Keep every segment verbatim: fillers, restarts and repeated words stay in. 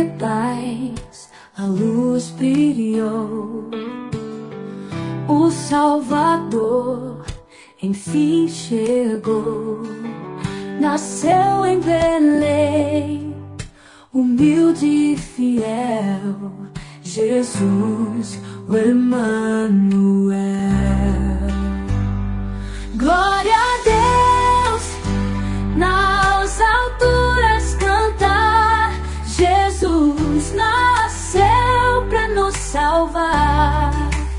paz, a luz brilhou. O Salvador enfim chegou. Nasceu em Belém, humilde e fiel, Jesus, o Emmanuel. Glória a Deus, nas alturas cantar. Jesus nasceu para nos salvar.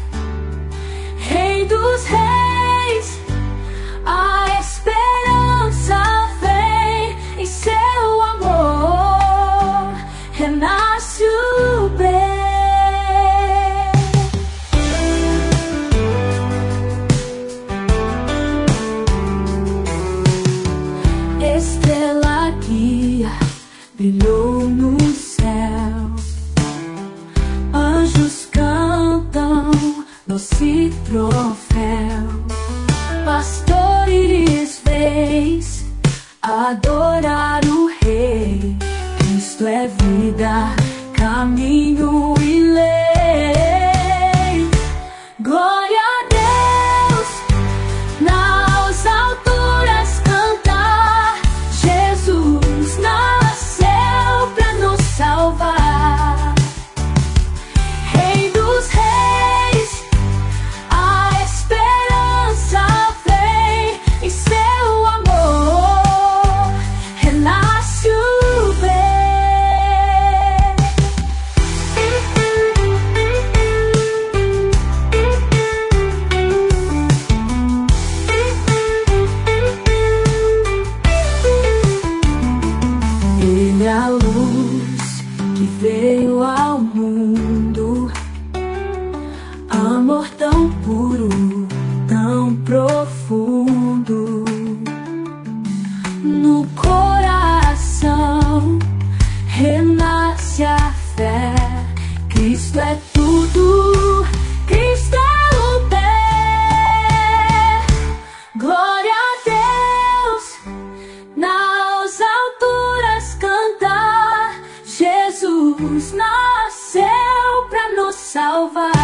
Rei dos reis, a esperança vem, em seu amor renasce o bem. Estrela guia brilhou no céu, anjos cantam doce troféu. Pastores vês adorar o Rei. Cristo é vida, caminho e lei. Glória a Deus, nas alturas cantar. Jesus nasceu para nos salvar. Rei dos reis, a esperança vem, em seu amor renasce o bem. Ele é a luz que veio ao mundo, amor tão puro, tão profundo. No coração renasce a fé. Cristo é tudo, Cristo é o bem. Glória a Deus, nas alturas cantar. Jesus nasceu para nos salvar.